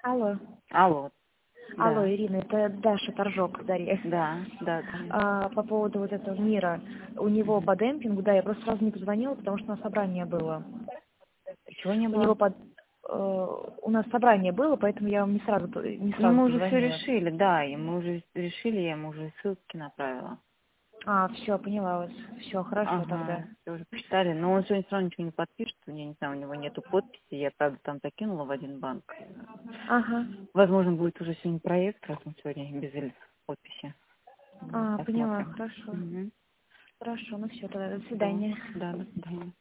Алло. Алло. Алло, Да. Ирина, это Даша Торжок, Дарья. Да. По поводу вот этого мира. У него Мгм. по демпингу, да, я просто сразу не позвонила, потому что у нас собрание было. Чего не У него было? у нас собрание было, поэтому я вам не сразу Ну, мы уже все позвонила. решили, да, и мы уже решили, я ему уже ссылки направила. Все, поняла вас. Все, хорошо тогда. Ага, все уже посчитали. Но он сегодня все равно ничего не подпишет, я не знаю, у него нету подписи, я, правда, там закинула в один банк. Ага. Возможно, будет уже сегодня проект, раз он сегодня без подписи. Поняла, Посмотрим. хорошо. Угу. Хорошо, ну все, тогда до Все, свидания. да, до свидания.